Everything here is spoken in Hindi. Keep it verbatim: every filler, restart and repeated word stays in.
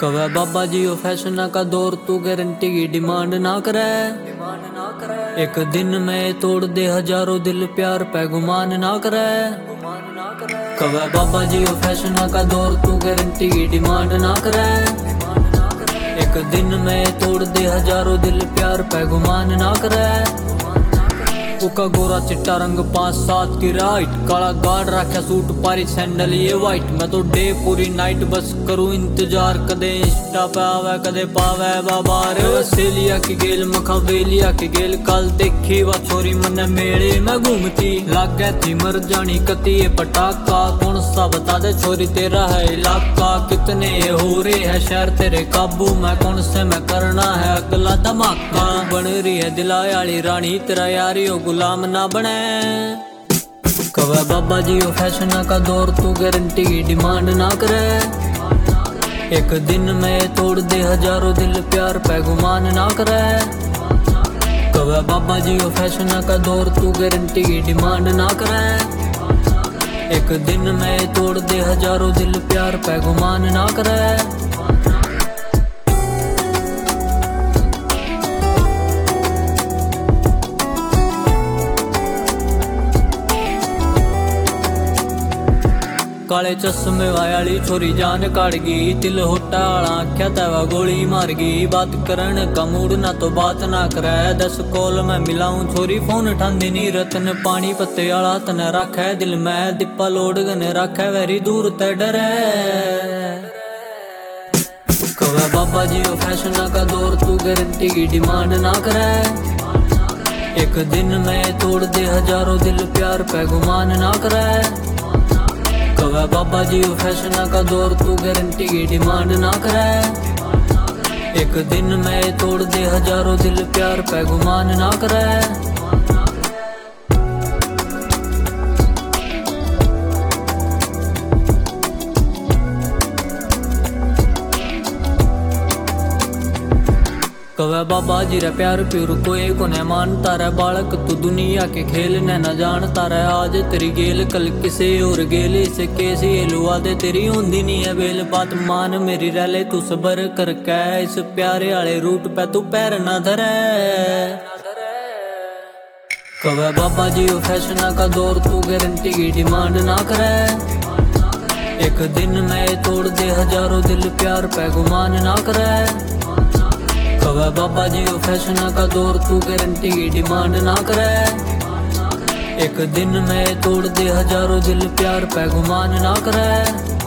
कवे बाबा जी ओ फैशन का दौर, तू गारंटी की डिमांड ना करे। एक दिन में तोड़ दे हजारों दिल, प्यार पे गुमान ना करे। कवे बाबा जी ओ फैशन का दौर, तू गारंटी की डिमांड ना करे। एक दिन में तोड़ दे हजारों दिल, प्यार पे गुमान ना करे। उका गोरा चिट्टा रंग पांच सात की राइट, काला गार्ड रखा सूट पारी सैंडल ये वाइट। मैं तो डे पूरी नाइट बस करूं इंतजार, कदे इंस्टा पे आवे कदे पावे बाबार। सेलिया की गेल मखावेलिया की गेल, कल देखी वा छोरी मन मेले में घूमती। लागे थी मर जानी कती ये पटाखा, कौन सा बता दे छोरी तेरा है इलाका। कितने हो रहे है शहर तेरे काबू में, कौन से मैं करना है अगला धमाका। बन रही है दिलाए वाली रानी, तेरा यारी हो गुलाम ना बने। कवे बाबा जी ओ फैशन का दौर, तू गारंटी की डिमांड ना करे। एक दिन में तोड़ दे हजारों दिल, प्यार पे गुमान ना करे। कवे बाबा जी ओ फैशन का दौर, तू गारंटी की डिमांड ना करे। एक दिन में तोड़ दे हजारों दिल, प्यार पे गुमान ना करे। काले चश्मे वाली छोरी जान काट गई, दिल होटा आला आख्या तवा गोली मार गई। बात करन का मूड ना तो बात ना करे, दस कॉल में मिलाऊं छोरी फोन ठांदी नी। रतन पानी पत्ते आला तने रखे दिल में, दिप्पा लोड गने रखे वेरी दूर ते डरे। कवे बाबा जी ओ फैशन का दौर, तू गारंटी की डिमांड ना करे। एक दिन में तोड़ दे हजारों दिल, प्यार पे गुमान ना करे। कवे बाबा जी ओ फैशन का दौर, तू गारंटी की डिमांड ना करे। एक दिन में तोड़ दे हजारों दिल, प्यार पे गुमान ना करे। कवे बाबा जी रे प्यार प्यूर कोई को न मानता रे, बालक तू दुनिया के खेल ने न जानता रे। आज तेरी गेल कल किसे और गेल, इसे कैसे लुआ दे तेरी होंदी नी है बेल। बात मान मेरी रैले तू सबर करके, इस प्यारे आले रूट पे तू पैर न धरे। कवे बाबा जी ओ फैशन का दौर, तू गारंटी की डिमांड ना करे। एक दिन में तोड़ दे हजारों दिल, प्यार पे गुमान ना करे। कवे बाबा जी ओ फैशन का दौर, तू गारंटी की डिमांड ना करे। एक दिन में तोड़ दे हजारों दिल, प्यार पे गुमान ना करे।